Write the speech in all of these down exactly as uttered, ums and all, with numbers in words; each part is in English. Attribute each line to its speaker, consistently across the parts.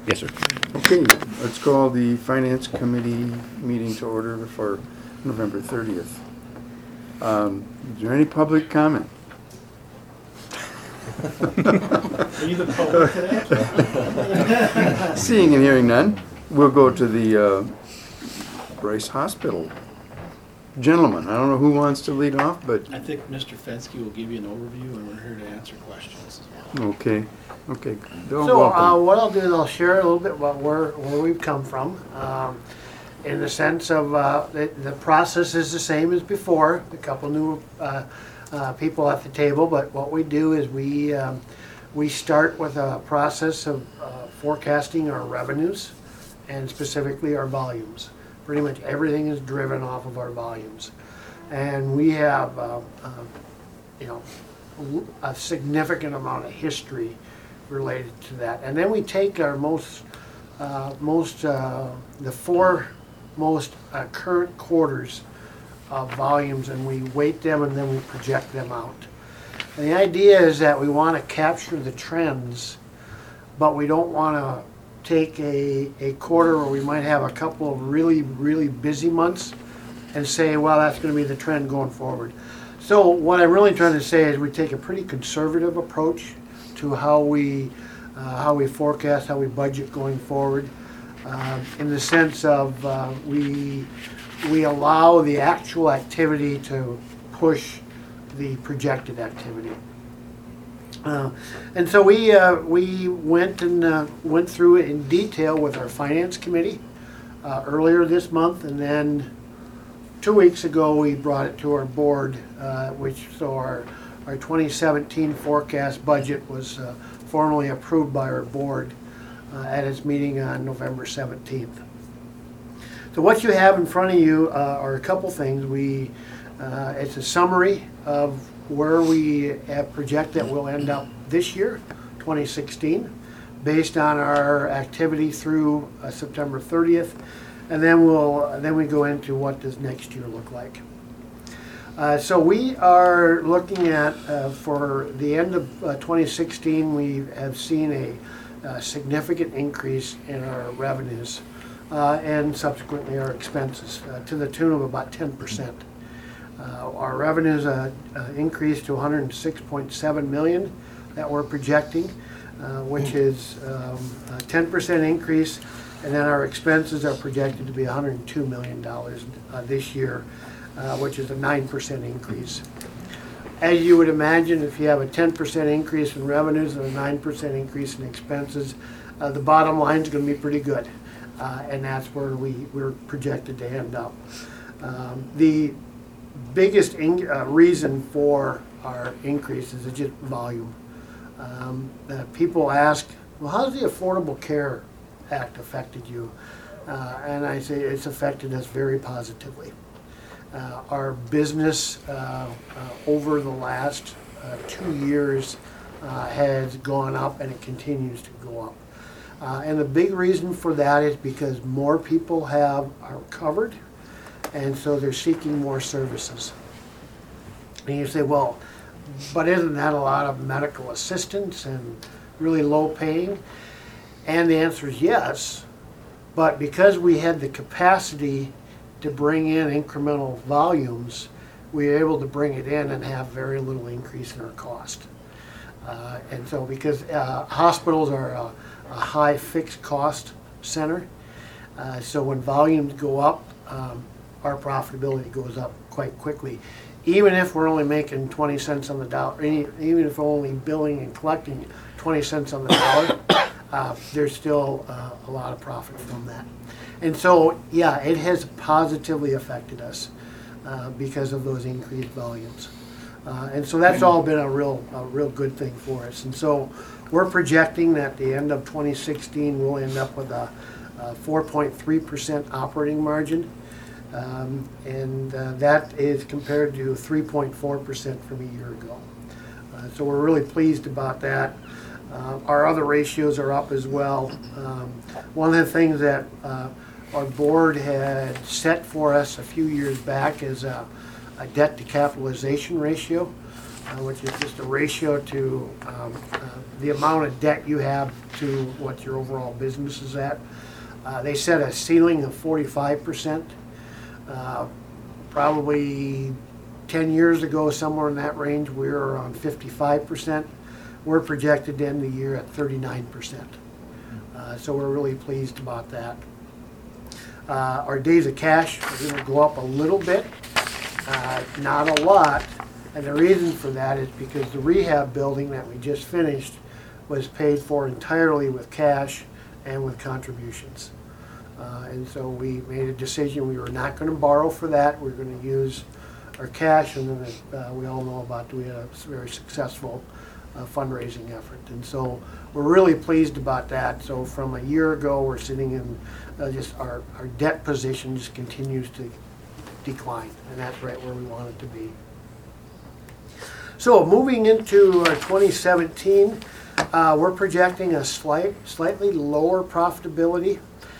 Speaker 1: Yes, sir.
Speaker 2: Okay, let's call the Finance Committee meeting to order for November thirtieth. Um, is there any public comment?
Speaker 3: Are you the public today?
Speaker 2: Seeing and hearing none, we'll go to the uh, Bryce Hospital. Gentlemen, I don't know who wants to lead off, but
Speaker 3: I think Mister Fensky will give you an overview, and we're here to answer questions as well.
Speaker 2: okay, okay. Bill,
Speaker 4: So uh,
Speaker 2: welcome.
Speaker 4: what I'll do is I'll share a little bit about where, where we've come from. Um, in the sense of uh, the, the process is the same as before, a couple new uh, uh, people at the table, but what we do is we, um, we start with a process of uh, forecasting our revenues and specifically our volumes. Pretty much everything is driven off of our volumes. And we have, uh, uh, you know, a significant amount of history related to that. And then we take our most, uh, most, uh, the four most uh, current quarters of volumes, and we weight them and then we project them out. And the idea is that we want to capture the trends, but we don't want to take a, a quarter where we might have a couple of really, really busy months and say, well, that's going to be the trend going forward. So what I'm really trying to say is we take a pretty conservative approach to how we, uh, how we forecast, how we budget going forward, uh, in the sense of uh, we, we allow the actual activity to push the projected activity. Uh, and so we uh, we went and uh, went through it in detail with our finance committee uh, earlier this month, and then two weeks ago we brought it to our board, uh, which so our our twenty seventeen forecast budget was uh, formally approved by our board uh, at its meeting on November seventeenth. So what you have in front of you uh, are a couple things. We uh, it's a summary of where we have project that we'll end up this year, twenty sixteen, based on our activity through uh, September thirtieth, and then we'll then we go into what does next year look like. Uh, so we are looking at uh, for the end of uh, twenty sixteen, we have seen a, a significant increase in our revenues uh, and subsequently our expenses uh, to the tune of about ten percent. Uh, our revenues uh, uh, increased to one hundred six point seven million dollars that we're projecting, uh, which is um, a ten percent increase, and then our expenses are projected to be one hundred two million dollars uh, this year, uh, which is a nine percent increase. As you would imagine, if you have a ten percent increase in revenues and a nine percent increase in expenses, uh, the bottom line is going to be pretty good, uh, and that's where we, we're projected to end up. Um, the biggest in, uh, reason for our increases is just volume. Um, uh, people ask, well, how's the Affordable Care Act affected you? Uh, and I say it's affected us very positively. Uh, our business uh, uh, over the last uh, two years uh, has gone up, and it continues to go up. Uh, and the big reason for that is because more people have are covered, and so they're seeking more services. And you say, well, but isn't that a lot of medical assistance and really low paying? And the answer is yes, but because we had the capacity to bring in incremental volumes, we were able to bring it in and have very little increase in our cost. Uh, and so because uh, hospitals are a, a high fixed cost center, uh, so when volumes go up, um, our profitability goes up quite quickly. Even if we're only making twenty cents on the dollar, even if we're only billing and collecting twenty cents on the dollar, uh, there's still uh, a lot of profit from that. And so, yeah, it has positively affected us uh, because of those increased volumes. Uh, and so that's all been a real, a real good thing for us. And so we're projecting that at the end of twenty sixteen, we'll end up with a, a four point three percent operating margin. Um, and uh, that is compared to three point four percent from a year ago. Uh, so we're really pleased about that. Uh, our other ratios are up as well. Um, one of the things that uh, our board had set for us a few years back is a, a debt to capitalization ratio uh, which is just a ratio to um, uh, the amount of debt you have to what your overall business is at. Uh, they set a ceiling of forty-five percent. Uh, probably ten years ago, somewhere in that range, we were around fifty-five percent. We're projected to end the year at thirty-nine percent. Uh, so we're really pleased about that. Uh, our days of cash are going to go up a little bit, uh, not a lot. And the reason for that is because the rehab building that we just finished was paid for entirely with cash and with contributions. Uh, and so we made a decision we were not going to borrow for that. We we're going to use our cash, and then uh, we all know about we had a very successful uh, fundraising effort. And so we're really pleased about that. So from a year ago, we're sitting in uh, just our, our debt position just continues to decline, and that's right where we want it to be. So moving into uh, twenty seventeen, uh, we're projecting a slight, slightly lower profitability.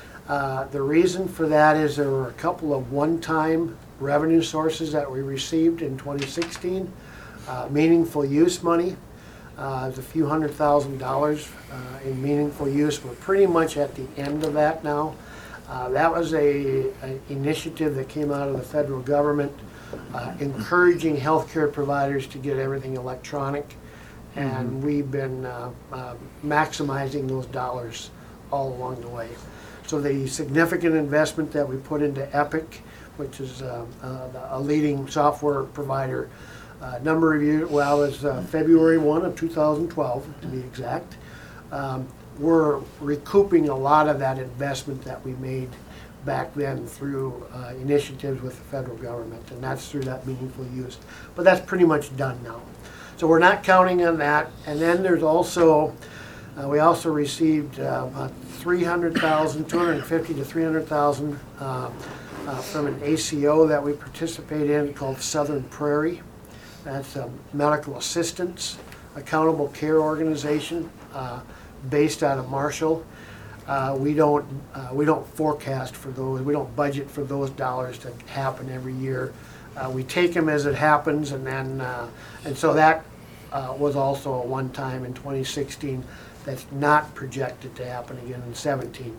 Speaker 4: Uh, the reason for that is there were a couple of one-time revenue sources that we received in twenty sixteen. Uh, meaningful use money, uh, there's a few hundred thousand dollars uh, in meaningful use. We're pretty much at the end of that now. Uh, that was a, a initiative that came out of the federal government, uh, encouraging healthcare providers to get everything electronic, and mm-hmm. we've been uh, uh, maximizing those dollars all along the way. So the significant investment that we put into Epic, which is uh, uh, a leading software provider, uh, number of years, well, it's uh, February first of two thousand twelve to be exact. Um, we're recouping a lot of that investment that we made back then through uh, initiatives with the federal government, and that's through that meaningful use. But that's pretty much done now. So we're not counting on that. And then there's also, uh, we also received uh, about three hundred thousand, two hundred fifty to three hundred thousand uh, uh, from an A C O that we participate in called Southern Prairie. That's a medical assistance, accountable care organization uh, based out of Marshall. Uh, we don't uh, we don't forecast for those. We don't budget for those dollars to happen every year. Uh, we take them as it happens, and then uh, and so that uh, was also a one-time in twenty sixteen. That's not projected to happen again in seventeen.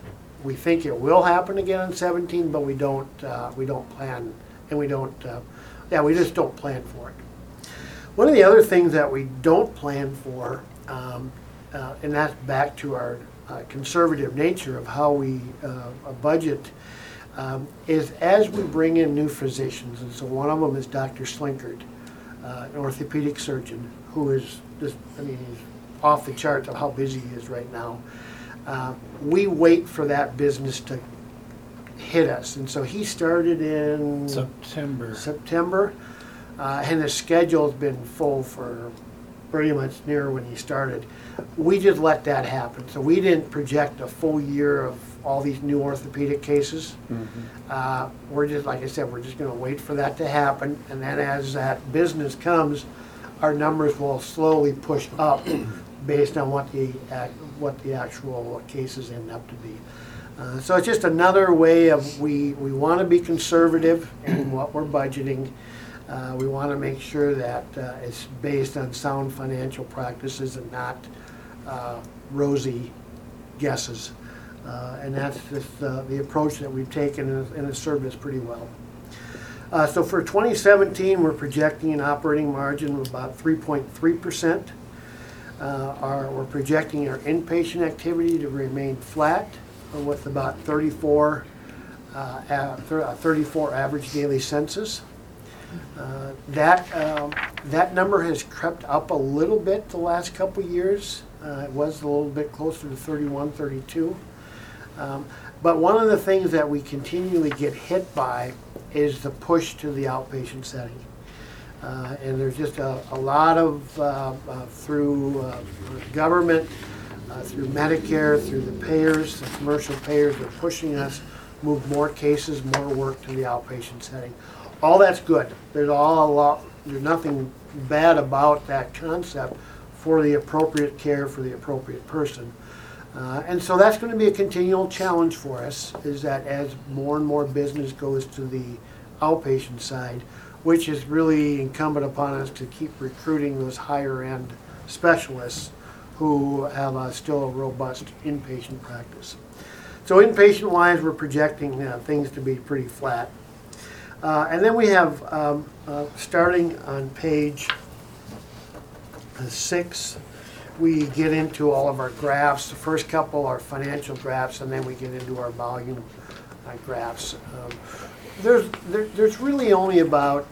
Speaker 4: We think it will happen again in seventeen, but we don't uh, we don't plan, and we don't uh, yeah we just don't plan for it. One of the other things that we don't plan for, um, uh, and that's back to our uh, conservative nature of how we uh, budget, um, is as we bring in new physicians, and so one of them is Doctor Slinkard, uh, an orthopedic surgeon, who is just, I mean, he's off the charts of how busy he is right now. Uh, we wait for that business to hit us, and so he started in
Speaker 3: September.
Speaker 4: September, uh, and the schedule's been full for pretty much near when he started. We just let that happen, so we didn't project a full year of all these new orthopedic cases. Mm-hmm. uh, we're just, like I said, we're just going to wait for that to happen, and then as that business comes, our numbers will slowly push up based on what the what the actual cases end up to be. Uh, so it's just another way of we we want to be conservative in what we're budgeting. Uh, we want to make sure that uh, it's based on sound financial practices and not uh, rosy guesses. Uh, and that's just uh, the approach that we've taken, and it's served us pretty well. Uh, so for twenty seventeen, we're projecting an operating margin of about three point three percent. Uh, our, we're projecting our inpatient activity to remain flat uh, with about thirty-four, uh, a, thirty-four average daily census. Uh, that, um, that number has crept up a little bit the last couple years. Uh, it was a little bit closer to thirty-one, thirty-two. Um, but one of the things that we continually get hit by is the push to the outpatient setting. Uh, and there's just a, a lot of, uh, uh, through uh, government, uh, through Medicare, through the payers, the commercial payers, they're pushing us move more cases, more work to the outpatient setting. All that's good. There's all a lot, there's nothing bad about that concept for the appropriate care for the appropriate person. Uh, and so that's going to be a continual challenge for us, is that as more and more business goes to the outpatient side, which is really incumbent upon us to keep recruiting those higher-end specialists who have a, still a robust inpatient practice. So inpatient-wise, we're projecting uh, things to be pretty flat. Uh, and then we have, um, uh, starting on page uh, six, we get into all of our graphs. The first couple are financial graphs, and then we get into our volume uh, graphs. Um, there's, there, there's really only about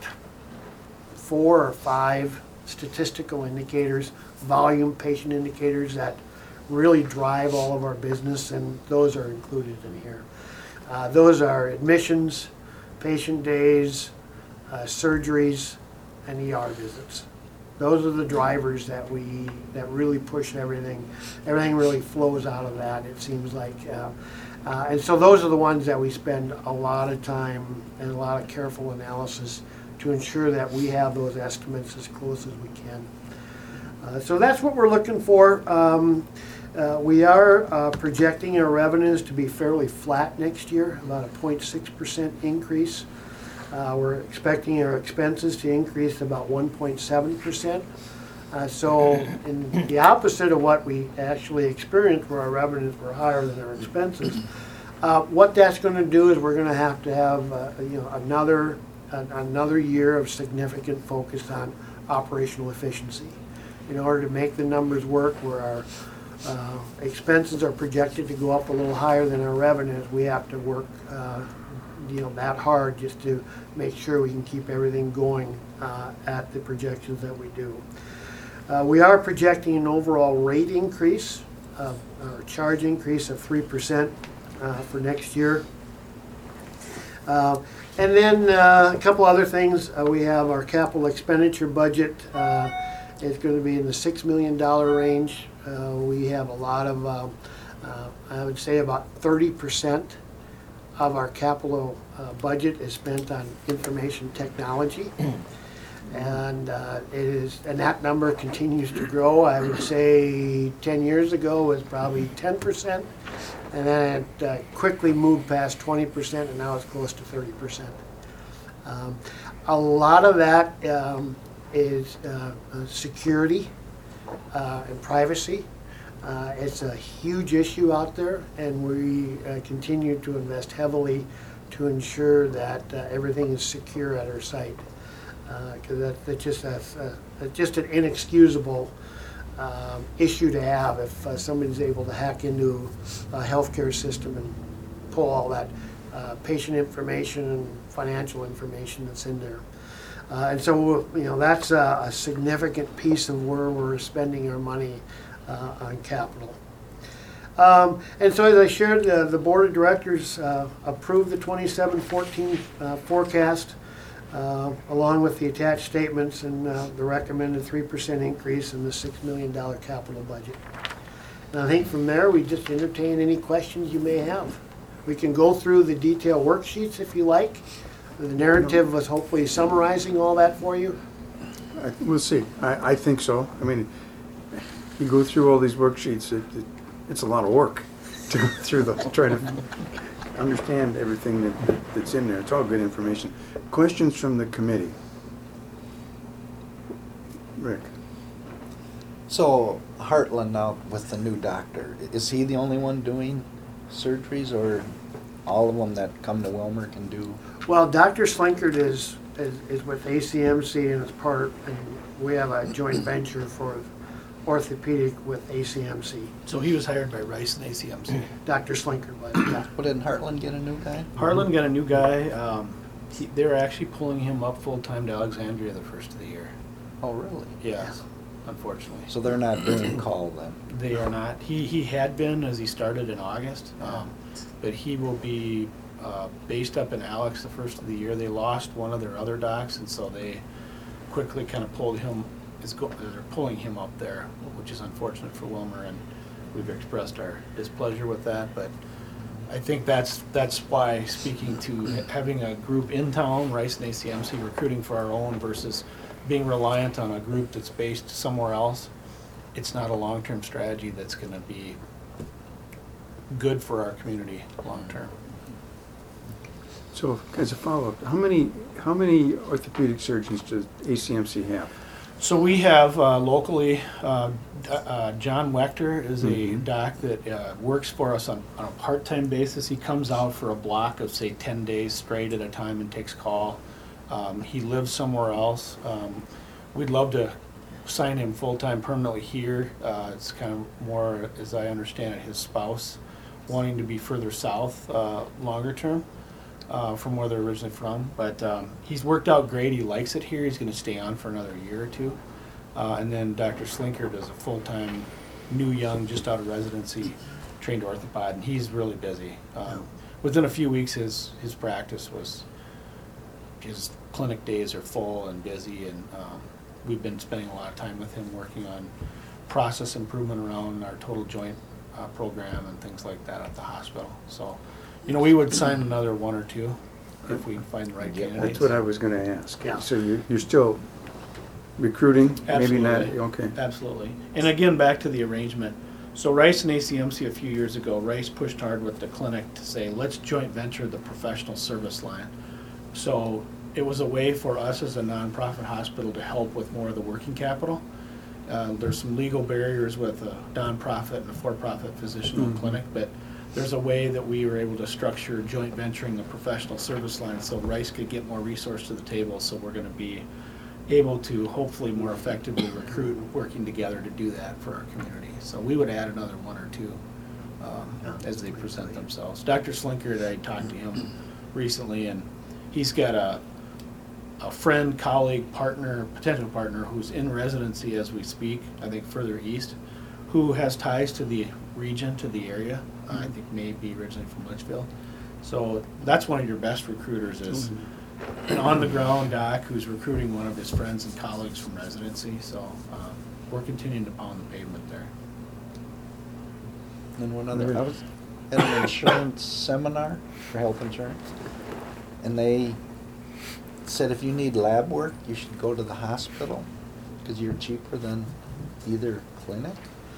Speaker 4: four or five statistical indicators, volume patient indicators that really drive all of our business, and those are included in here. Uh, those are admissions, patient days, uh, surgeries, and E R visits. Those are the drivers that we that really push everything. Everything really flows out of that, it seems like. Uh, uh, and so those are the ones that we spend a lot of time and a lot of careful analysis to ensure that we have those estimates as close as we can. Uh, so that's what we're looking for. Um, uh, we are uh, projecting our revenues to be fairly flat next year, about a zero point six percent increase. Uh, we're expecting our expenses to increase about one point seven percent. Uh, so in the opposite of what we actually experienced, where our revenues were higher than our expenses, uh, what that's going to do is we're going to have to have uh, you know another uh, another year of significant focus on operational efficiency in order to make the numbers work. Where our uh, expenses are projected to go up a little higher than our revenues, we have to work uh, you know that hard just to make sure we can keep everything going uh, at the projections that we do. Uh, we are projecting an overall rate increase, uh, or charge increase of three percent uh, for next year. Uh, and then uh, a couple other things. Uh, we have our capital expenditure budget. Uh, it's going to be in the six million dollar range. Uh, we have a lot of, uh, uh, I would say about thirty percent of our capital uh, budget is spent on information technology. And uh, it is, and that number continues to grow. I would say ten years ago was probably ten percent, and then it uh, quickly moved past twenty percent, and now it's close to thirty percent. Um, a lot of that um, is uh, uh, security uh, and privacy. Uh, it's a huge issue out there, and we uh, continue to invest heavily to ensure that uh, everything is secure at our site. Because uh, that, that's just, a, a, just an inexcusable um, issue to have if uh, somebody's able to hack into a healthcare system and pull all that uh, patient information and financial information that's in there. Uh, and so, you know, that's a, a significant piece of where we're spending our money uh, on capital. Um, and so, as I shared, uh, the board of directors uh, approved the twenty-seven fourteen uh, forecast. Uh, along with the attached statements and uh, the recommended three percent increase in the six million dollar capital budget. And I think from there we just entertain any questions you may have. We can go through the detailed worksheets if you like. The narrative was hopefully summarizing all that for you.
Speaker 2: I, we'll see. I, I think so. I mean, you go through all these worksheets, it, it, it's a lot of work to go through those, try to understand everything that, that's in there. It's all good information. Questions from the committee? Rick?
Speaker 1: So Heartland now with the new doctor, is he the only one doing surgeries, or all of them that come to Wilmer can do?
Speaker 4: Well, Doctor Slinkard is, is, is with A C M C and is part, and we have a joint venture for orthopedic with A C M C.
Speaker 3: So he was hired by Rice and A C M C.
Speaker 4: Doctor Slinkard was, yeah.
Speaker 1: Well, didn't Heartland get a new guy?
Speaker 3: Harlan got a new guy. Um, he, they're actually pulling him up full-time to Alexandria the first of the year.
Speaker 1: Oh, really?
Speaker 3: Yes, unfortunately.
Speaker 1: So they're not doing call then?
Speaker 3: They are not. He, he had been as he started in August, um, but he will be uh, based up in Alex the first of the year. They lost one of their other docs, and so they quickly kind of pulled him, is go, they're pulling him up there, which is unfortunate for Wilmer, and we've expressed our displeasure with that, but I think that's that's why, speaking to having a group in town, Rice and A C M C, recruiting for our own versus being reliant on a group that's based somewhere else, it's not a long-term strategy that's going to be good for our community long-term.
Speaker 2: So, as a follow-up, how many, how many orthopedic surgeons does A C M C have?
Speaker 3: So we have uh, locally, uh, d- uh, John Wechter is a
Speaker 2: Mhm.
Speaker 3: doc that uh, works for us on, on a part-time basis. He comes out for a block of, say, ten days straight at a time and takes call. Um, he lives somewhere else. Um, we'd love to sign him full-time permanently here. Uh, it's kind of more, as I understand it, his spouse wanting to be further south uh, longer term. Uh, from where they're originally from, but um, he's worked out great. He likes it here. He's going to stay on for another year or two. Uh, and then Doctor Slinker does a full-time, new young, just out of residency, trained orthopod, and he's really busy. Um, within a few weeks, his his practice was, his clinic days are full and busy, and um, we've been spending a lot of time with him working on process improvement around our total joint uh, program and things like that at the hospital. So. You know, we would sign another one or two if we can find the right
Speaker 1: Yeah,
Speaker 3: candidates.
Speaker 2: That's what I was gonna ask.
Speaker 4: Yeah.
Speaker 2: So you're, you're still recruiting? Maybe not,
Speaker 3: Absolutely.
Speaker 2: okay.
Speaker 3: Absolutely. And again, back to the arrangement. So Rice and A C M C a few years ago, Rice pushed hard with the clinic to say, let's joint venture the professional service line. So it was a way for us as a nonprofit hospital to help with more of the working capital. Uh, there's some legal barriers with a nonprofit and a for-profit physician-owned
Speaker 2: Mhm.
Speaker 3: clinic, but there's a way that we were able to structure joint venturing the professional service line so Rice could get more resource to the table. So we're going to be able to hopefully more effectively recruit, working together to do that for our community. So we would add another one or two um, as they present themselves. Doctor Slinkard, I talked to him recently, and he's got a a friend, colleague, partner, potential partner who's in residency as we speak, I think further east, who has ties to the region, to the area. Uh, I think maybe originally from Litchfield. So that's one of your best recruiters is an on-the-ground doc who's recruiting one of his friends and colleagues from residency. So um, we're continuing to pound the pavement there.
Speaker 1: And one other, I was at an insurance seminar for health insurance, and they said if you need lab work, you should go to the hospital because you're cheaper than either clinic.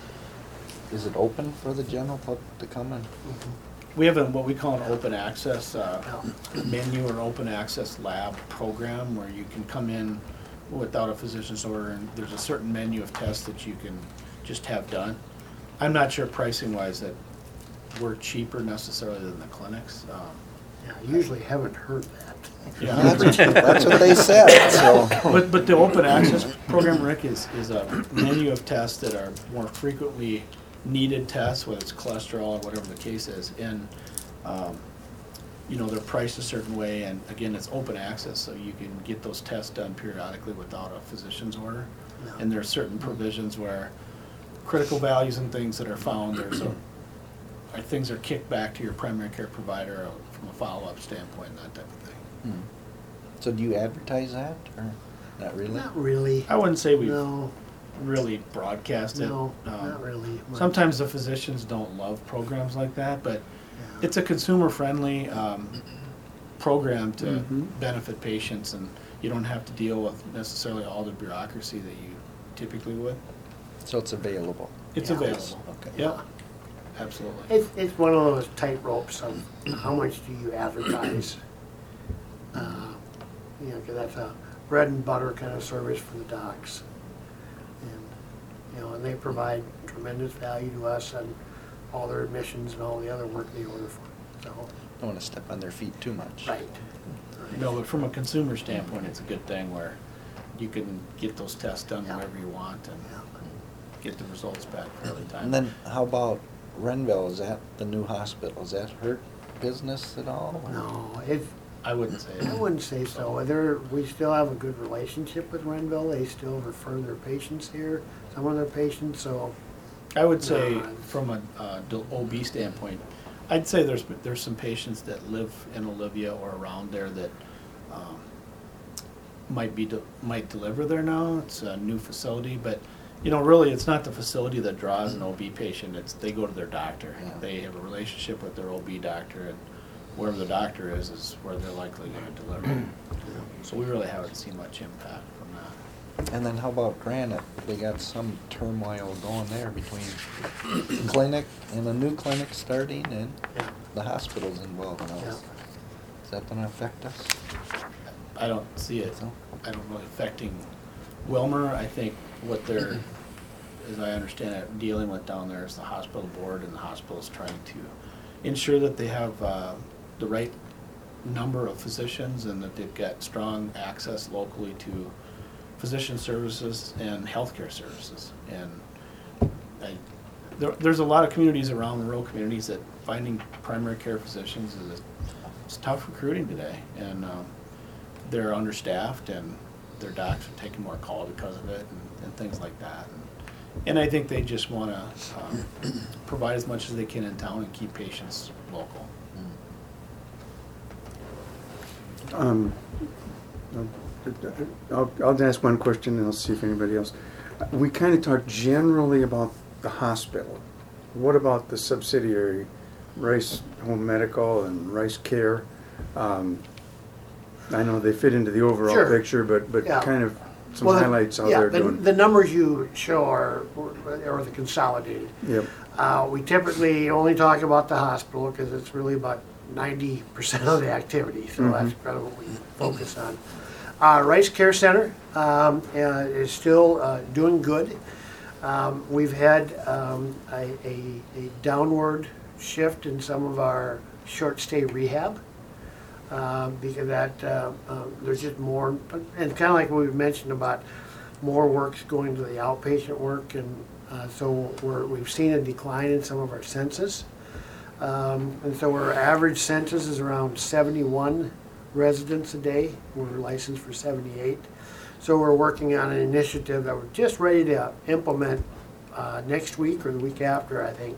Speaker 1: Is it open for the general public to come in?
Speaker 3: We have a, what we call an open access uh, menu or open access lab program where you can come in without a physician's order, and there's a certain menu of tests that you can just have done. I'm not sure pricing wise that we're cheaper necessarily than the clinics. Um,
Speaker 4: Yeah, I usually haven't heard that.
Speaker 3: Yeah.
Speaker 1: That's, that's what they said, so.
Speaker 3: But, but the open access program, Rick, is, is a menu of tests that are more frequently needed tests, whether it's cholesterol or whatever the case is, and, um, you know, they're priced a certain way, and again, it's open access, so you can get those tests done periodically without a physician's order.
Speaker 4: No.
Speaker 3: And there are certain provisions where critical values and things that are found, there's a, or things are kicked back to your primary care provider from a follow-up standpoint, that type of thing.
Speaker 1: Hmm. So do you advertise that, or not really?
Speaker 4: Not really.
Speaker 3: I wouldn't say we
Speaker 4: No,
Speaker 3: really broadcast it.
Speaker 4: no,
Speaker 3: Um,
Speaker 4: not really.
Speaker 3: Sometimes the physicians don't love programs like that, but
Speaker 4: Yeah.
Speaker 3: it's a consumer-friendly um, program to
Speaker 2: Mhm.
Speaker 3: benefit patients, and you don't have to deal with necessarily all the bureaucracy that you typically would.
Speaker 1: So it's available?
Speaker 3: It's
Speaker 4: Yeah.
Speaker 3: available.
Speaker 1: Okay.
Speaker 3: Yep, absolutely.
Speaker 4: It's, it's one of those tight ropes of how much do you advertise? Uh, You know, 'cause that's a bread and butter kind of service for the docs. And, you know, and they provide tremendous value to us on all their admissions and all the other work they order for, so,
Speaker 1: Don't want to step on their feet too much.
Speaker 4: right.
Speaker 3: No, but from a consumer standpoint, it's a good thing where you can get those tests done
Speaker 4: Yeah.
Speaker 3: whenever you want and
Speaker 4: Yeah.
Speaker 3: get the results back fairly timely.
Speaker 1: And then how about Renville? Is that the new hospital? Is that hurt business at all? or-
Speaker 4: No, it,
Speaker 3: I wouldn't say.
Speaker 4: I wouldn't say so. There, we still have a good relationship with Renville. They still refer their patients here, some of their patients, so,
Speaker 3: I would say,
Speaker 4: No.
Speaker 3: from a uh, del- O B standpoint, I'd say there's there's some patients that live in Olivia or around there that um, might be de- might deliver there now. It's a new facility, but you know, really, it's not the facility that draws an O B patient. It's they go to their doctor.
Speaker 1: Yeah.
Speaker 3: They have a relationship with their O B doctor, and wherever the doctor is is where they're likely going to deliver. So we really haven't seen much impact from that.
Speaker 1: And then how about Granite? They got some turmoil going there between clinic and a new clinic starting and
Speaker 4: yeah.
Speaker 1: the hospital's involved now.
Speaker 4: Yeah.
Speaker 1: that gonna affect us?
Speaker 3: I don't see it, I don't really affecting Wilmer. I think what they're, as I understand it, dealing with down there is the hospital board, and the hospital is trying to ensure that they have uh, the right number of physicians and that they've got strong access locally to physician services and healthcare services. And I, there, there's a lot of communities around, rural communities, that finding primary care physicians is it's tough recruiting today, and um, they're understaffed, and their docs are taking more call because of it, and, and things like that. And, and I think they just want to um, provide as much as they can in town and keep patients local.
Speaker 2: Um, I'll, I'll ask one question and I'll see if anybody else. We kind of talked generally about the hospital. What about the subsidiary, Rice Home Medical and Rice Care? Um, I know they fit into the overall
Speaker 4: Sure.
Speaker 2: picture, but, but
Speaker 4: Yeah.
Speaker 2: kind of some
Speaker 4: Well, the-
Speaker 2: highlights how
Speaker 4: yeah,
Speaker 2: they're
Speaker 4: the-
Speaker 2: doing.
Speaker 4: The numbers you show are, are the consolidated.
Speaker 2: Yep.
Speaker 4: Uh, we typically only talk about the hospital because it's really about ninety percent of the activity, so that's
Speaker 2: Mhm.
Speaker 4: kind of what we focus on. Uh, Rice Care Center um, uh, is still uh, doing good. Um, we've had um, a, a, a downward shift in some of our short stay rehab uh, because that uh, uh, there's just more, and kind of like what we mentioned about more work's going to the outpatient work, and uh, so we're, we've seen a decline in some of our census. Um, and so our average census is around seventy-one residents a day. We're licensed for seventy-eight. So we're working on an initiative that we're just ready to implement uh, next week or the week after, I think,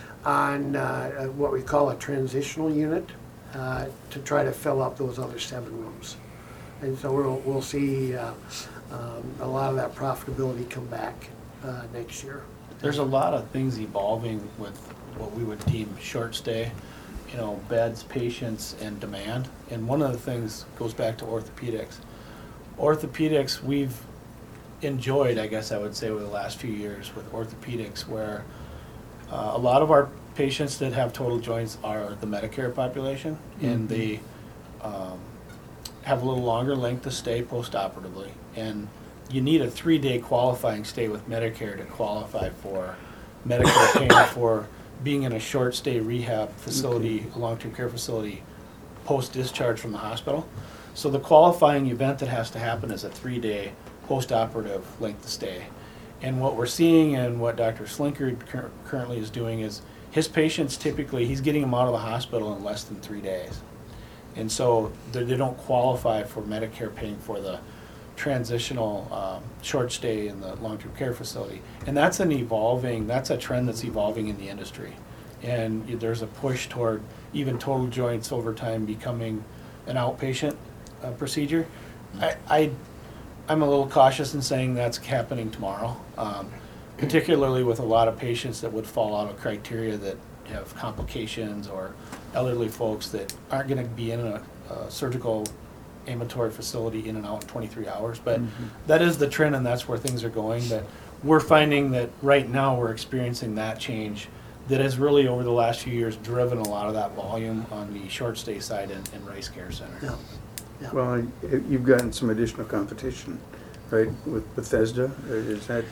Speaker 4: on uh, what we call a transitional unit uh, to try to fill up those other seven rooms. And so we'll, we'll see uh, um, a lot of that profitability come back uh, next year.
Speaker 3: There's a lot of things evolving with what we would deem short stay, you know, beds, patients, and demand. And one of the things goes back to orthopedics. Orthopedics, we've enjoyed, I guess I would say, over the last few years with orthopedics, where uh, a lot of our patients that have total joints are the Medicare population, and they um, have a little longer length of stay post-operatively. And you need a three-day qualifying stay with Medicare to qualify for Medicare payment for being in a short stay rehab facility, a long-term care facility, post-discharge from the hospital. So the qualifying event that has to happen is a three-day post-operative length of stay. And what we're seeing and what Doctor Slinkard cur- currently is doing is his patients typically, he's getting them out of the hospital in less than three days. And so they they don't qualify for Medicare paying for the transitional um, short stay in the long-term care facility. And that's an evolving, that's a trend that's evolving in the industry. And there's a push toward even total joints over time becoming an outpatient uh, procedure. I, I, I'm a little cautious in saying that's happening tomorrow, um, particularly with a lot of patients that would fall out of criteria that have complications, or elderly folks that aren't going to be in a, a surgical ambulatory facility in and out in twenty-three hours. But
Speaker 2: Mm-hmm.
Speaker 3: that is the trend, and that's where things are going. That we're finding that right now we're experiencing that change that has really over the last few years driven a lot of that volume on the short stay side in, in Rice Care Center.
Speaker 4: Yeah. Yeah.
Speaker 2: Well, y- you've gotten some additional competition, right, with Bethesda? Uh, Is that,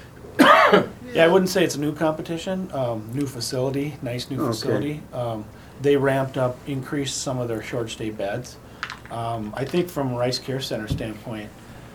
Speaker 3: Yeah, I wouldn't say it's a new competition, um, new facility, nice new
Speaker 2: Okay.
Speaker 3: facility. Um, they ramped up, increased some of their short stay beds. Um, I think from a Rice Care Center standpoint,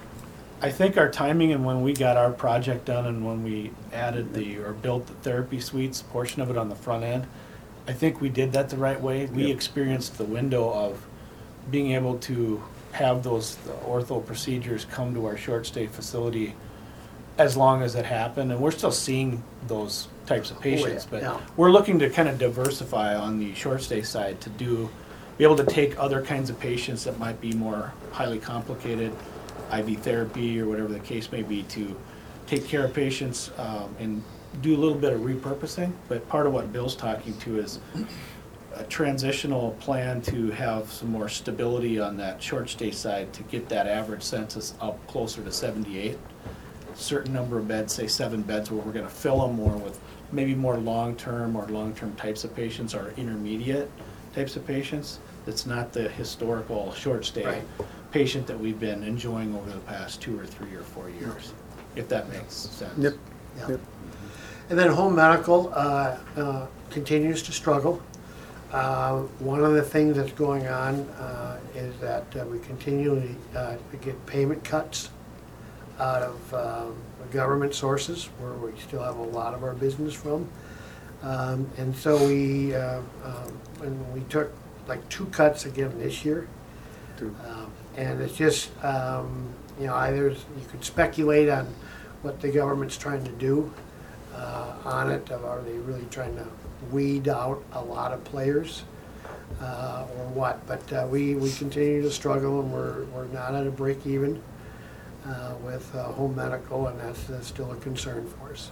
Speaker 3: I think our timing and when we got our project done and when we added the, or built the therapy suites, portion of it on the front end, I think we did that the right way. We
Speaker 2: Yep.
Speaker 3: experienced the window of being able to have those ortho procedures come to our short stay facility as long as it happened, and we're still seeing those types of patients,
Speaker 4: Oh, yeah, yeah.
Speaker 3: but we're looking to kind of diversify on the short stay side to do, be able to take other kinds of patients that might be more highly complicated, I V therapy or whatever the case may be, to take care of patients um, and do a little bit of repurposing. But part of what Bill's talking to is a transitional plan to have some more stability on that short stay side to get that average census up closer to seventy-eight. Certain number of beds, say seven beds, where we're going to fill them more with maybe more long-term or long-term types of patients or intermediate types of patients It's not the historical short stay
Speaker 4: Right.
Speaker 3: patient that we've been enjoying over the past two or three or four years, if that makes sense.
Speaker 2: Yep,
Speaker 4: Yeah.
Speaker 2: yep.
Speaker 4: And then home medical uh, uh, continues to struggle. Uh, One of the things that's going on uh, is that uh, we continually uh, get payment cuts out of um, government sources where we still have a lot of our business from. Um, And so we, uh, um, and we took like two cuts again this year.
Speaker 2: Two.
Speaker 4: Um, And it's just, um, you know, either you could speculate on what the government's trying to do uh, on it. Are they really trying to weed out a lot of players uh, or what? But uh, we, we continue to struggle, and we're, we're not at a break even uh, with uh, home medical, and that's, that's still a concern for us.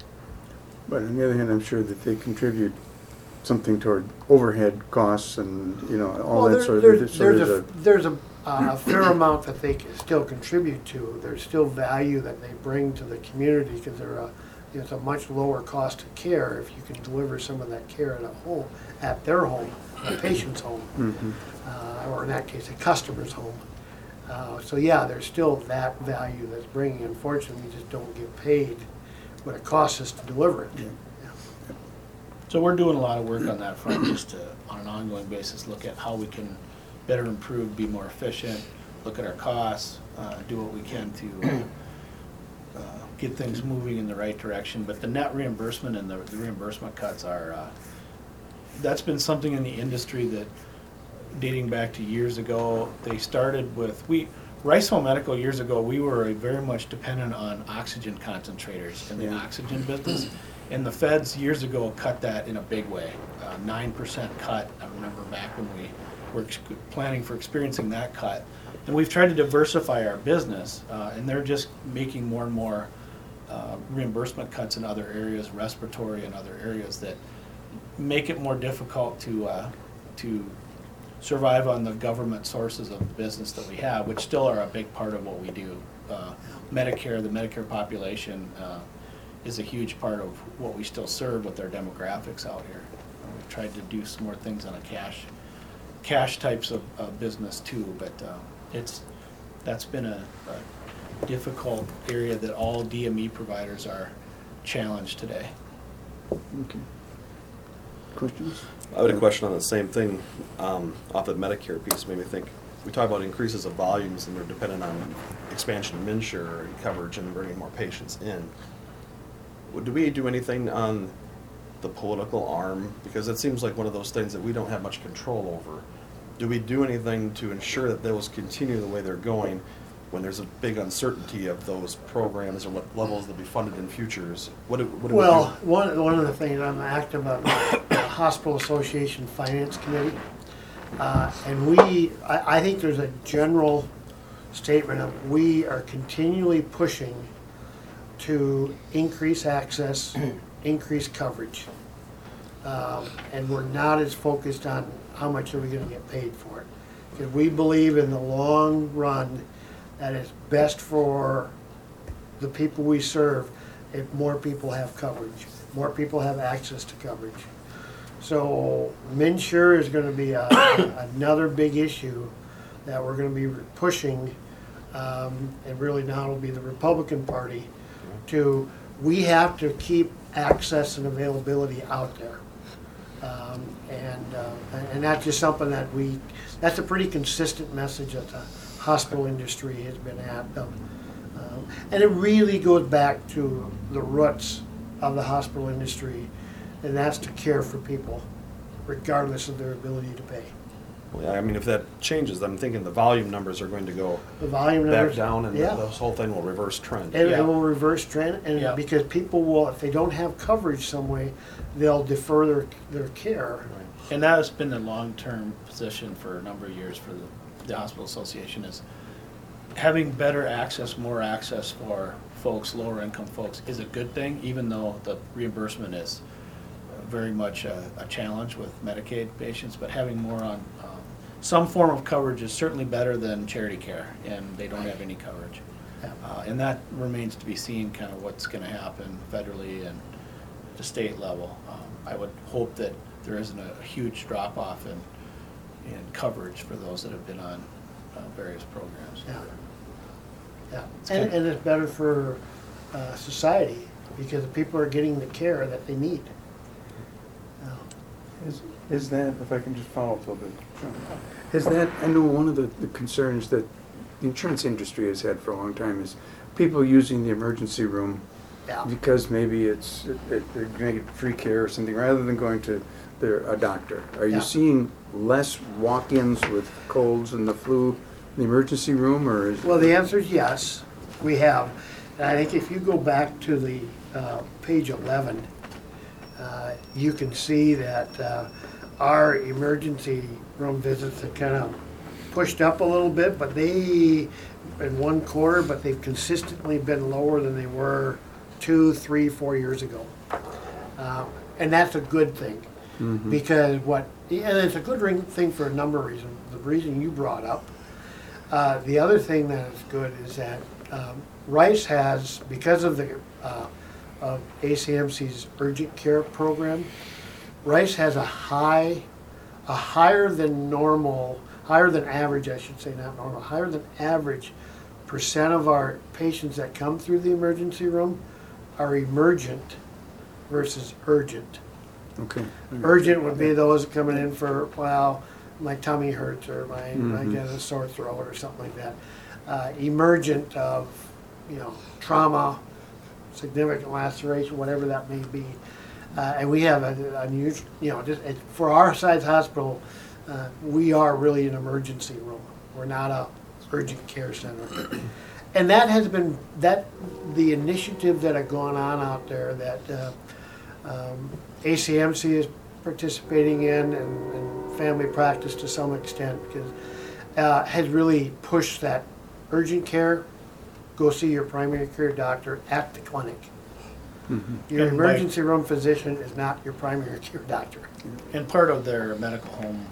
Speaker 2: But on the other hand, I'm sure that they contribute something toward overhead costs and, you know, all
Speaker 4: Well,
Speaker 2: that
Speaker 4: there-
Speaker 2: sort
Speaker 4: there-
Speaker 2: of, so
Speaker 4: there's
Speaker 2: there's
Speaker 4: a,
Speaker 2: a,
Speaker 4: there's a uh, a fair amount that they can still contribute to. There's still value that they bring to the community because they're a, it's a much lower cost of care if you can deliver some of that care at a home, at their home, a patient's home,
Speaker 2: Mhm.
Speaker 4: uh, or in that case, a customer's home. Uh, So yeah, there's still that value that's bringing. Unfortunately, we just don't get paid what it costs us to deliver it.
Speaker 2: Yeah.
Speaker 4: Yeah.
Speaker 3: So we're doing a lot of work on that front, just to, on an ongoing basis, look at how we can better improve, be more efficient, look at our costs, uh, do what we can to uh, get things moving in the right direction. But the net reimbursement and the the reimbursement cuts are, uh, that's been something in the industry that, dating back to years ago, they started with, we, Rice Home Medical years ago, we were a very much dependent on oxygen concentrators in the
Speaker 2: Yeah.
Speaker 3: oxygen business. And the feds years ago cut that in a big way, uh, nine percent cut. I remember back when we were ex- planning for experiencing that cut. And we've tried to diversify our business, uh, and they're just making more and more uh, reimbursement cuts in other areas, respiratory and other areas that make it more difficult to, uh, to survive on the government sources of business that we have, which still are a big part of what we do. Uh, Medicare, the Medicare population, uh, is a huge part of what we still serve with our demographics out here. Uh, We've tried to do some more things on a cash, cash types of, of business too, but uh, it's, that's been a, a difficult area that all D M E providers are challenged today.
Speaker 2: Okay. Questions?
Speaker 5: I had a question on the same thing, um, off the Medicare piece, made me think, we talk about increases of volumes and they're dependent on expansion of MNsure and coverage and bringing more patients in. Would- Do we do anything on the political arm? Because it seems like one of those things that we don't have much control over. Do we do anything to ensure that those continue the way they're going when there's a big uncertainty of those programs or what levels they'll be funded in futures? What do, what do we do?
Speaker 4: Well, one, one of the things, I'm active on the Hospital Association Finance Committee. Uh, And we, I, I think there's a general statement of, we are continually pushing to increase access, increase coverage. Um, And we're not as focused on how much are we gonna get paid for it. Because we believe in the long run that it's best for the people we serve if more people have coverage, more people have access to coverage. So MNsure is gonna be a, another big issue that we're gonna be pushing, um, and really now it'll be the Republican Party, to, we have to keep access and availability out there. Um, And, uh, and that's just something that we, that's a pretty consistent message that the hospital industry has been at. Um, um, And it really goes back to the roots of the hospital industry, and that's to care for people regardless of their ability to pay.
Speaker 5: Well, I mean, if that changes, I'm thinking the volume numbers are going to go
Speaker 4: The volume
Speaker 5: back
Speaker 4: numbers.
Speaker 5: down and
Speaker 4: Yeah.
Speaker 5: this whole thing will reverse trend.
Speaker 4: And
Speaker 3: Yeah.
Speaker 4: it will reverse trend,
Speaker 3: Yeah.
Speaker 4: and because people will, if they don't have coverage some way, they'll defer their, their care.
Speaker 3: And that has been the long-term position for a number of years for the, the Hospital Association, is having better access, more access for folks, lower income folks, is a good thing, even though the reimbursement is very much a, a challenge with Medicaid patients, but having more on, um, some form of coverage is certainly better than charity care, and they don't have any coverage.
Speaker 4: Yeah.
Speaker 3: Uh, and that remains to be seen, kind of what's gonna happen federally and the state level. Um, I would hope that there isn't a huge drop-off in, and coverage for those that have been on uh, various programs.
Speaker 4: Yeah. Yeah,
Speaker 3: It's
Speaker 4: and,
Speaker 3: good.
Speaker 4: and it's better for uh, society because people are getting the care that they need. Yeah.
Speaker 2: Is, is that, if I can just follow up a little bit, John, is that, I know one of the, the concerns that the insurance industry has had for a long time is people using the emergency room
Speaker 4: Yeah.
Speaker 2: because maybe it's, it, it- they're gonna get free care or something, rather than going to their, a doctor. Are
Speaker 4: Yeah.
Speaker 2: you seeing less walk-ins with colds and the flu in the emergency room, or is?
Speaker 4: Well, the answer is yes, we have. And I think if you go back to the uh, page eleven, uh, you can see that uh, our emergency room visits have kind of pushed up a little bit, but they, in one quarter, but they've consistently been lower than they were two, three, four years ago. Uh, And that's a good thing.
Speaker 2: Mhm.
Speaker 4: Because what, and it's a good ring- thing for a number of reasons. The reason you brought up. Uh, the other thing that is good is that um, Rice has, because of the uh, of A C M C's urgent care program, Rice has a high, a higher than normal, higher than average, I should say, not normal, higher than average percent of our patients that come through the emergency room are emergent versus urgent.
Speaker 2: Okay.
Speaker 4: Urgent would be those coming in for, well, my tummy hurts or my, I
Speaker 2: Mhm.
Speaker 4: get a sore throat or something like that. Uh, emergent of, you know, trauma, significant laceration, whatever that may be. Uh, and we have an unusual, you know, just, it- for our size hospital, uh, we are really an emergency room. We're not a urgent care center. And that has been, that, the initiative that have gone on out there that uh, um, A C M C is participating in and, and family practice to some extent because uh, has really pushed that urgent care, go see your primary care doctor at the clinic.
Speaker 2: Mhm.
Speaker 4: Your
Speaker 3: And like-
Speaker 4: emergency room physician is not your primary care doctor.
Speaker 3: And part of their medical home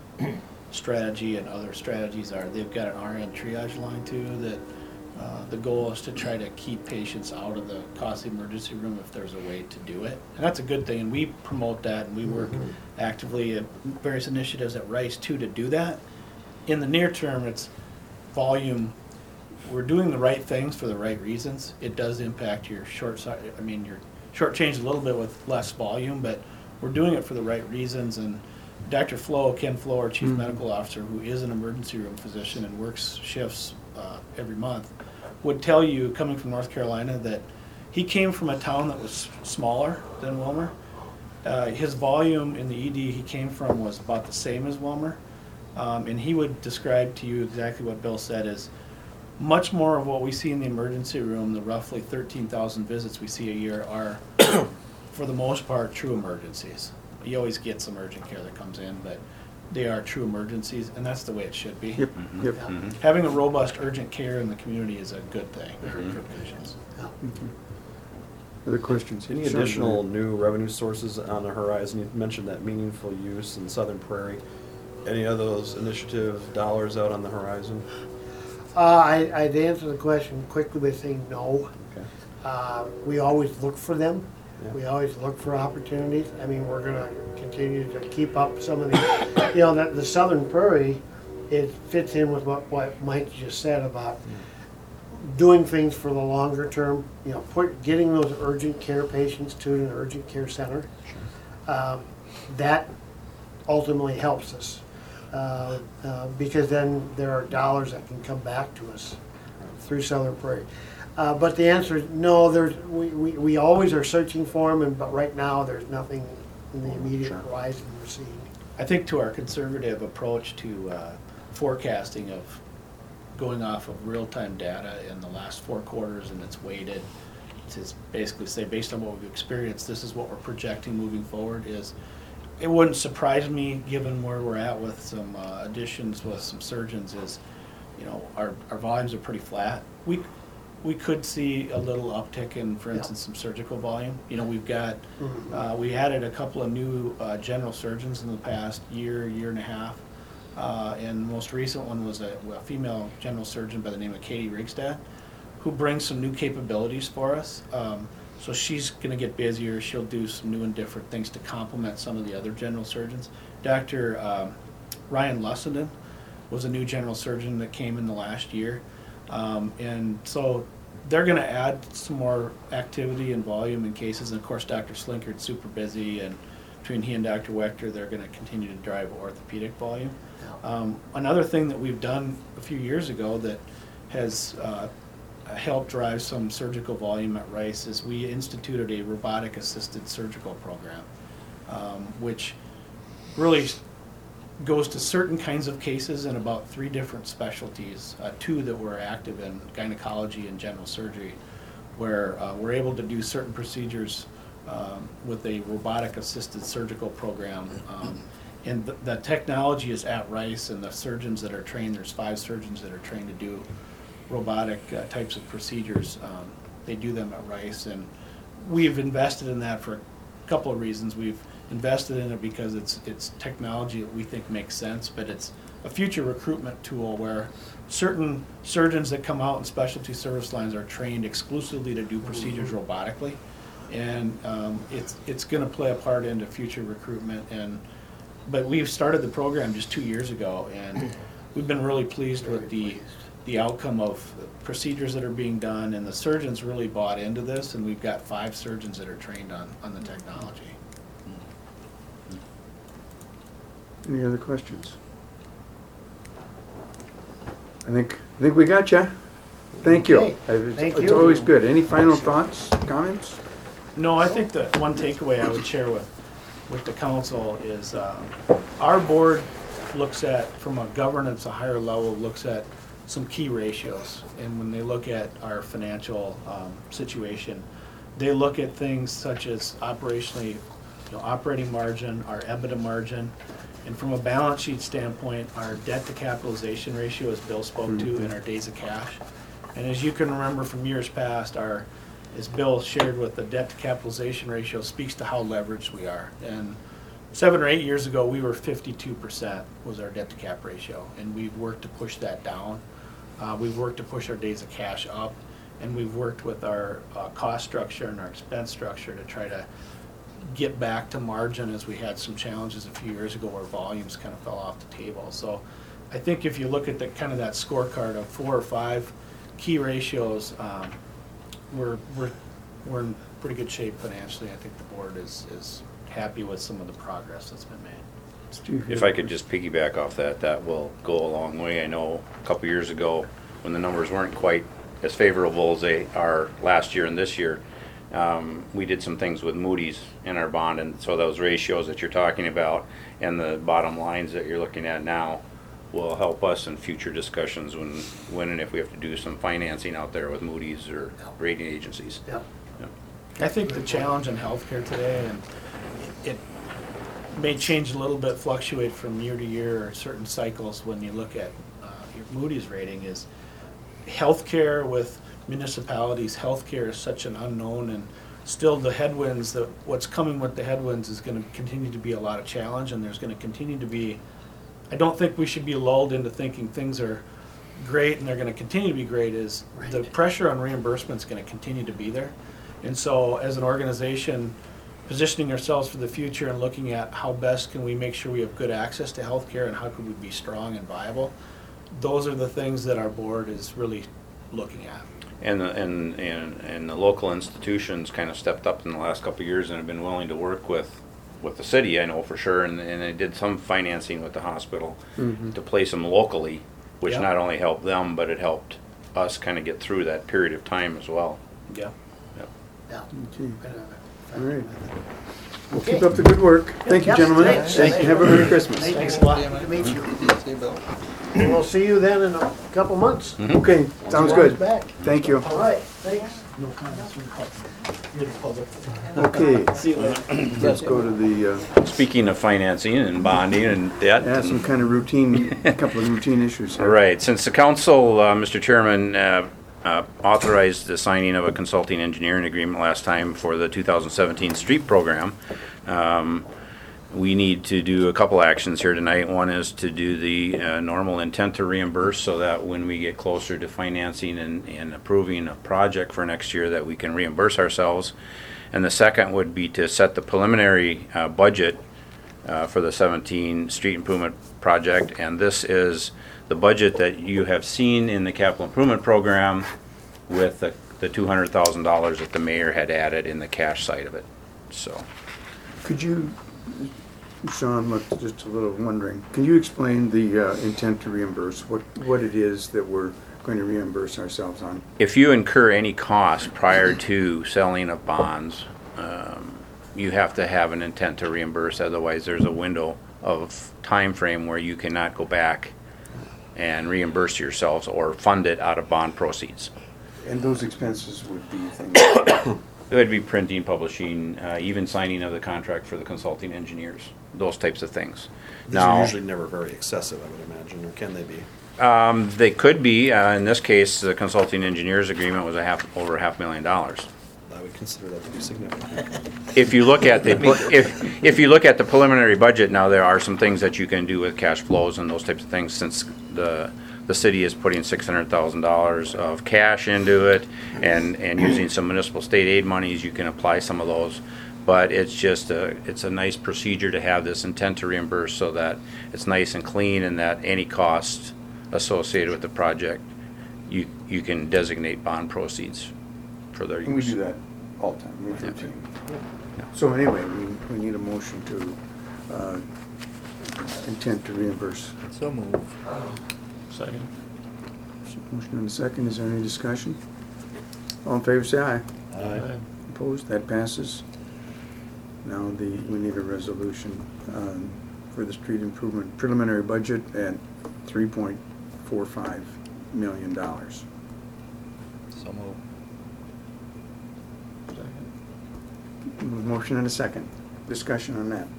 Speaker 3: strategy and other strategies are, they've got an R N triage line too, that uh, the goal is to try to keep patients out of the costly emergency room if there's a way to do it. And that's a good thing, and we promote that, and we work actively at various initiatives at Rice too to do that. In the near term, it's volume. We're doing the right things for the right reasons. It does impact your short side, I mean, your shortchanged a little bit with less volume, but we're doing it for the right reasons. And Doctor Flo, Ken Flo, our Chief
Speaker 2: Mhm.
Speaker 3: Medical Officer, who is an emergency room physician and works shifts uh, every month, would tell you, coming from North Carolina, that he came from a town that was smaller than Wilmer. Uh, his volume in the E D he came from was about the same as Wilmer. Um, and he would describe to you exactly what Bill said is much more of what we see in the emergency room, the roughly thirteen thousand visits we see a year, are for the most part true emergencies. You always get some urgent care that comes in, but they are true emergencies, and that's the way it should be.
Speaker 2: Yep, yep.
Speaker 4: Yeah.
Speaker 3: Having a robust urgent care in the community is a good thing for for patients.
Speaker 4: Yeah.
Speaker 2: Other questions?
Speaker 5: Any
Speaker 2: Sure.
Speaker 5: additional new revenue sources on the horizon? You mentioned that meaningful use in Southern Prairie. Any of those initiative dollars out on the horizon?
Speaker 4: Uh, I, I'd answer the question quickly by saying no.
Speaker 5: Okay.
Speaker 4: Uh, we always look for them.
Speaker 5: Yeah.
Speaker 4: We always look for opportunities. I mean, we're gonna continue to keep up some of the, you know, that the Southern Prairie, it fits in with what, what Mike just said about doing things for the longer term, you know, put, getting those urgent care patients to an urgent care center. Um, that ultimately helps us. Uh, uh, because then there are dollars that can come back to us through Southern Prairie. Uh, but the answer is no, there's, we, we, we always are searching for them, and, but right now there's nothing in the immediate
Speaker 5: Sure.
Speaker 4: horizon we're seeing.
Speaker 3: I think to our conservative approach to uh, forecasting of going off of real-time data in the last four quarters, and it's weighted to basically say, based on what we've experienced, this is what we're projecting moving forward, is it wouldn't surprise me, given where we're at with some uh, additions with some surgeons, is, you know, our, our volumes are pretty flat. We, we could see a little uptick in, for
Speaker 4: Yeah.
Speaker 3: instance, some surgical volume. You know, we've got,
Speaker 4: Mhm.
Speaker 3: uh, we added a couple of new uh, general surgeons in the past year, year and a half. Uh, and the most recent one was a, a female general surgeon by the name of Katie Rigstad, who brings some new capabilities for us. Um, so she's going to get busier. She'll do some new and different things to complement some of the other general surgeons. Doctor Um, Ryan Lussenden was a new general surgeon that came in the last year. Um, and so they're gonna add some more activity and volume in cases, and of course Doctor Slinker's super busy, and between he and Doctor Wechter, they're gonna continue to drive orthopedic volume. Um, another thing that we've done a few years ago that has uh, helped drive some surgical volume at Rice is we instituted a robotic assisted surgical program, um, which really goes to certain kinds of cases in about three different specialties, uh, two that we're active in, gynecology and general surgery, where uh, we're able to do certain procedures um, with a robotic assisted surgical program. Um, and the, the technology is at Rice, and the surgeons that are trained, there's five surgeons that are trained to do robotic uh, types of procedures. Um, they do them at Rice, and we've invested in that for a couple of reasons. We've invested in it because it's it's technology that we think makes sense, but it's a future recruitment tool where certain surgeons that come out in specialty service lines are trained exclusively to do procedures robotically, and um, it's it's going to play a part into future recruitment. And but we've started the program just two years ago, and we've been really pleased with the the outcome of procedures that are being done, and the surgeons really bought into this, and we've got five surgeons that are trained on on the technology.
Speaker 2: Any other questions? I think, I think we got you. Thank you.
Speaker 4: Okay.
Speaker 2: It's-
Speaker 4: Thank
Speaker 2: It's
Speaker 4: you.
Speaker 2: always good. Any final thoughts, comments?
Speaker 3: No, I think the one takeaway I would share with, with the council is uh, our board looks at, from a governance, a higher level, looks at some key ratios. And when they look at our financial um, situation, they look at things such as operationally, you know, operating margin, our EBITDA margin, and from a balance sheet standpoint, our debt to capitalization ratio, as Bill spoke to, and our days of cash. And as you can remember from years past, our, as Bill shared with the debt to capitalization ratio, speaks to how leveraged we are. And seven or eight years ago, we were fifty-two percent was our debt to cap ratio, and we've worked to push that down. Uh, we've worked to push our days of cash up, and we've worked with our uh, cost structure and our expense structure to try to get back to margin, as we had some challenges a few years ago where volumes kind of fell off the table. So I think if you look at the kind of that scorecard of four or five key ratios, um, we're, we're, we're in pretty good shape financially. I think the board is, is happy with some of the progress that's been made.
Speaker 2: Steve,
Speaker 6: If I could just piggyback off that, that will go a long way. I know a couple years ago, when the numbers weren't quite as favorable as they are last year and this year, um, we did some things with Moody's in our bond, and so those ratios that you're talking about and the bottom lines that you're looking at now will help us in future discussions when, when and if we have to do some financing out there with Moody's or rating agencies.
Speaker 4: Yep.
Speaker 3: I think the challenge in healthcare today, and it may change a little bit, fluctuate from year to year or certain cycles when you look at uh, your Moody's rating, is healthcare with municipalities. Healthcare is such an unknown, and still the headwinds, that what's coming with the headwinds is going to continue to be a lot of challenge, and there's going to continue to be, I don't think we should be lulled into thinking things are great and they're going to continue to be great. Is the pressure on reimbursement is going to continue to be there. And so as an organization, positioning ourselves for the future and looking at how best can we make sure we have good access to healthcare and how could we be strong and viable, those are the things that our board is really looking at.
Speaker 6: And, the- and, and, and the local institutions kind of stepped up in the last couple of years and have been willing to work with, with the city, I know for sure, and, and they did some financing with the hospital
Speaker 2: Mhm.
Speaker 6: to place them locally, which
Speaker 3: Yeah.
Speaker 6: not only helped them, but it helped us kind of get through that period of time as well.
Speaker 3: Yeah.
Speaker 4: Yeah.
Speaker 2: Okay.
Speaker 4: Uh,
Speaker 2: All right. Well,
Speaker 4: Okay.
Speaker 2: keep up the good work. Thank you,
Speaker 4: Yep,
Speaker 2: gentlemen.
Speaker 4: thanks.
Speaker 2: Thank you. Have a Merry Christmas.
Speaker 4: Thank
Speaker 3: Thanks
Speaker 4: you.
Speaker 3: a lot.
Speaker 4: Good to meet you.
Speaker 1: See you, Bill.
Speaker 4: We'll see you then in a couple months.
Speaker 2: Okay, sounds
Speaker 4: As
Speaker 2: good.
Speaker 4: Back.
Speaker 2: Thank you.
Speaker 4: All right, thanks.
Speaker 3: No comments from the public. You're the public.
Speaker 2: Okay,
Speaker 3: See you later.
Speaker 2: let's go to the, uh,
Speaker 6: Speaking of financing and bonding and debt.
Speaker 2: yeah, some
Speaker 6: and-
Speaker 2: kind of routine, a couple of routine issues
Speaker 6: All
Speaker 2: here.
Speaker 6: right, since the council, uh, Mister Chairman, uh, uh, authorized the signing of a consulting engineering agreement last time for the two thousand seventeen street program, um, we need to do a couple actions here tonight. One is to do the uh, normal intent to reimburse, so that when we get closer to financing and, and approving a project for next year, that we can reimburse ourselves. And the second would be to set the preliminary uh, budget uh, for the seventeen street improvement project. And this is the budget that you have seen in the capital improvement program with the, the two hundred thousand dollars that the mayor had added in the cash side of it, so.
Speaker 2: Could you, Sean, looked just a little wondering, can you explain the uh, intent to reimburse, what, what it is that we're going to reimburse ourselves on?
Speaker 6: If you incur any cost prior to selling of bonds, um, you have to have an intent to reimburse, otherwise there's a window of time frame where you cannot go back and reimburse yourselves or fund it out of bond proceeds.
Speaker 2: And those expenses would be things,
Speaker 6: It would be printing, publishing, uh, even signing of the contract for the consulting engineers, those types of things.
Speaker 5: These are
Speaker 6: Now,
Speaker 5: usually never very excessive, I would imagine, or can they be?
Speaker 6: um, they could be, uh, in this case, the consulting engineers agreement was a half, over a half million dollars.
Speaker 5: I would consider that to be significant.
Speaker 6: If you look at the, if, if you look at the preliminary budget, now there are some things that you can do with cash flows and those types of things, since the, the city is putting six hundred thousand dollars of cash into it, and, and using some municipal state aid monies, you can apply some of those. But it's just a, it's a nice procedure to have this intent to reimburse, so that it's nice and clean, and that any costs associated with the project, you, you can designate bond proceeds for their
Speaker 2: and we
Speaker 6: use.
Speaker 2: do that all the time, we routine. So anyway, we, we need a motion to, uh, intent to reimburse.
Speaker 1: So move.
Speaker 3: Second.
Speaker 2: Motion and a second, is there any discussion? All in favor, say aye.
Speaker 1: Aye.
Speaker 2: Opposed, that passes. Now the, we need a resolution um, for the street improvement preliminary budget at three point four five million dollars.
Speaker 1: So move.
Speaker 2: Motion and a second. Discussion on that.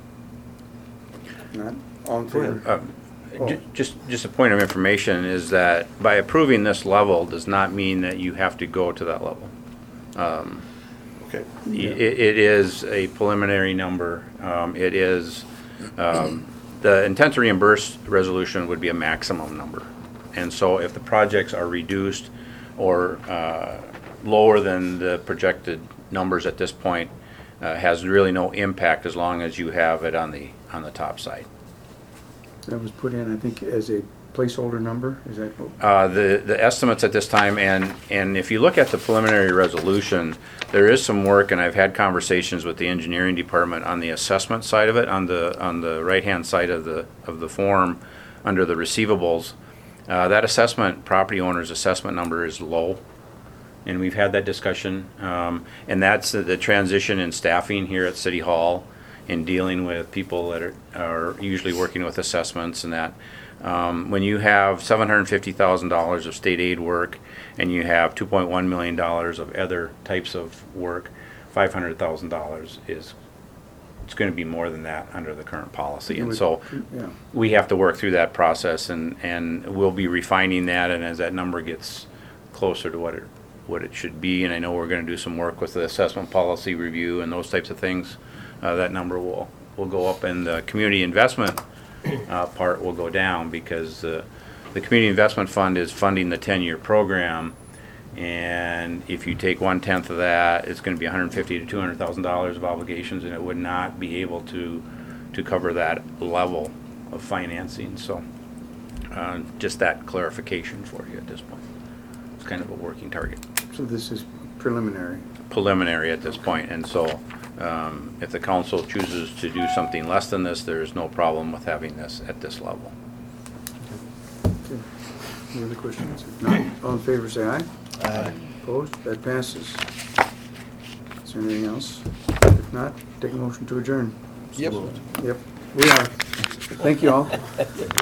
Speaker 2: Not, all in favor?
Speaker 6: Uh, ju- Just, just a point of information is that by approving this level does not mean that you have to go to that level. Um,
Speaker 5: Okay.
Speaker 6: i- It, it is a preliminary number. Um, It is, um, the intent to reimburse resolution would be a maximum number. And so if the projects are reduced or uh, lower than the projected numbers at this point, uh, has really no impact as long as you have it on the, on the top side.
Speaker 2: That was put in, I think, as a placeholder number, is that what?
Speaker 6: Uh, the, the estimates at this time, and, and if you look at the preliminary resolution, there is some work, and I've had conversations with the engineering department on the assessment side of it, on the, on the right-hand side of the, of the form, under the receivables. Uh, that assessment, property owner's assessment number is low, and we've had that discussion. Um, and that's the, the transition in staffing here at City Hall, in dealing with people that are, are usually working with assessments and that. Um, when you have seven hundred fifty thousand dollars of state aid work, and you have two point one million dollars of other types of work, five hundred thousand dollars is, it's gonna be more than that under the current policy. And so,
Speaker 2: Yeah.
Speaker 6: we have to work through that process, and, and we'll be refining that, and as that number gets closer to what it, what it should be, and I know we're gonna do some work with the assessment policy review and those types of things, uh, that number will, will go up, and the community investment uh, part will go down, because uh, the community investment fund is funding the ten-year program, and if you take one-tenth of that, it's gonna be one hundred fifty to two hundred thousand dollars of obligations, and it would not be able to, to cover that level of financing. So uh, just that clarification for you at this point. It's kind of a working target,
Speaker 2: So this is preliminary.
Speaker 6: preliminary at this point, and so um, if the council chooses to do something less than this, there's no problem with having this at this level.
Speaker 2: Okay. Any other questions? If not, all in favor, say aye.
Speaker 1: Aye.
Speaker 2: Opposed? That passes. Is there anything else? If not, take a motion to adjourn.
Speaker 1: Yep.
Speaker 2: Yep, we are. Thank you all.